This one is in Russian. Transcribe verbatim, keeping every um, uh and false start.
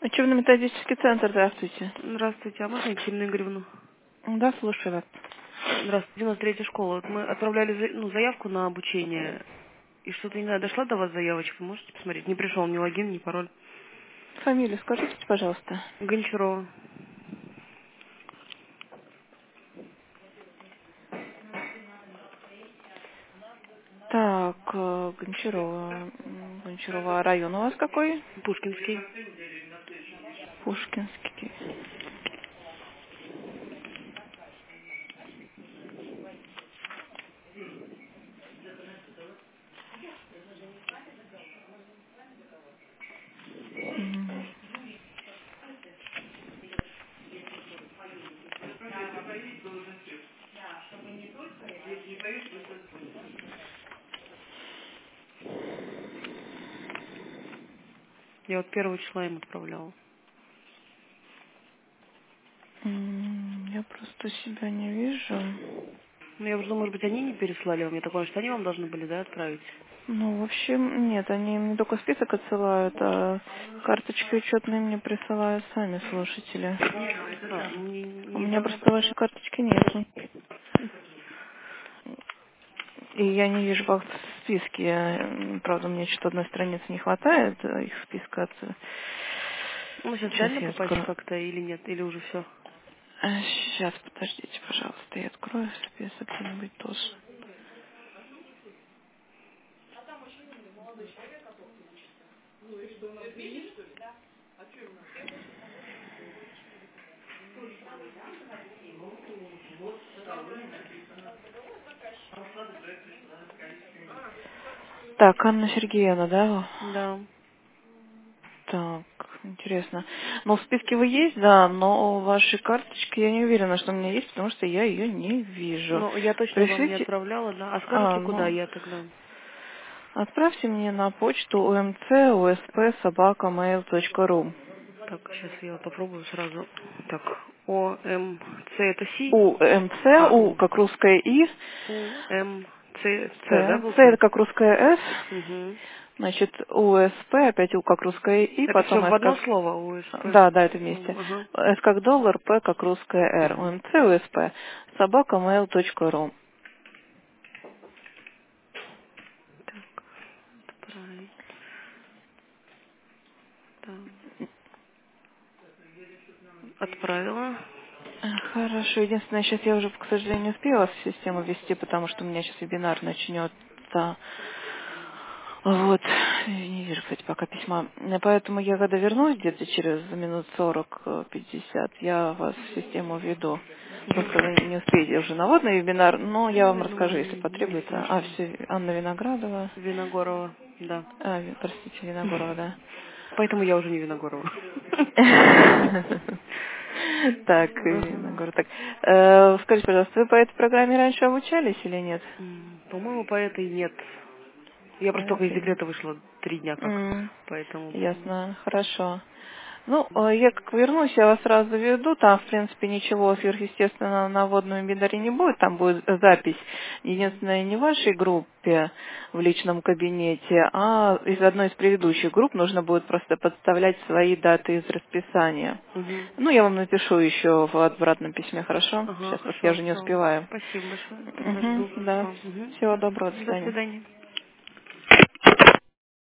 Учебно-методический центр, здравствуйте. Здравствуйте, а можно Екатерину Игоревну? Да, слушаю вас. Здравствуйте, девяносто третья школа. Вот мы отправляли за- ну, заявку на обучение, и что-то, не знаю, дошла до вас заявочка, можете посмотреть? Не пришел ни логин, ни пароль. Фамилию скажите, пожалуйста. Гончарова. Так, э, Гончарова. М, Гончарова. А район у вас какой? Пушкинский. Пушкинский. М. Я вот первого числа им отправляла. М, Я просто себя не вижу. Ну, я уже думаю, может быть, они не переслали вам. Я такое, что они вам должны были, да, отправить? Ну, в общем, нет, они мне только список отсылают, а карточки учетные мне присылают сами слушатели. А, ну, не, У не меня должна просто прислать. вашей карточки нету. И я не вижу вас в списке. М, Правда, мне что-то одной страницы не хватает, э, их списка. от- Ну, сейчас Сейчас реально я попасть открою. как-то или нет? Или уже все? Сейчас, подождите, пожалуйста, я открою список где-нибудь тоже. Так, Анна Сергеевна, да? Да. Так, интересно. Ну, в списке вы есть, да, но вашей карточки я не уверена, что у меня есть, потому что я ее не вижу. Ну, я точно вам не Пришлите... отправляла, да. А А, скажете, куда ну, я тогда? отправьте мне на почту умц собака mail точка ру. Так, сейчас я попробую сразу. Так, О, М, С это Си? УМЦ, А, У У. как русская И, У, М, С, С, да, С, С это получается? как русская С, Угу. значит, УСП, опять У как русская И, Это все потом в С одно как... слово, У, С, П? Да, да, это У, вместе. ага. С как доллар, П как русская Р. Угу. УМЦ, УСП, собака mail точка ру. Отправить. Так. Отправила. Хорошо. Единственное, сейчас я уже, к сожалению, не успела в систему ввести, потому что у меня сейчас вебинар начнется. Вот. Я не вижу, кстати, пока письма. Поэтому я когда вернусь где-то через минут сорок-пятьдесят, я вас в систему введу. Просто вы не успеете уже на водный вебинар, но я Ну, вам я расскажу, думаю, если не, не потребуется. А, страшно. все, Анна Виноградова. Виногорова, да. А, Ви- простите, Виногорова, да. Поэтому я уже не Виногорова. Так, Ага. Виногорова. Так, э, скажите, пожалуйста, вы по этой программе раньше обучались или нет? М, По-моему, по этой нет. Я По просто только из этой нет. декрета вышла три дня как. М, Поэтому, по-моему. Ясно, хорошо. Ну, э, я как вернусь, я вас сразу веду. Там, в принципе, ничего сверхъестественного на водном вебинаре не будет. Там будет э, запись. Единственное, не в вашей группе в личном кабинете, а из одной из предыдущих групп нужно будет просто подставлять свои даты из расписания. Угу. Ну, я вам напишу еще в обратном письме, хорошо? Ага, Сейчас просто я хорошо, уже не все. успеваю. Спасибо большое. Тогда Угу, жду да. письма. Угу. Всего Все. доброго, до До свидания. свидания.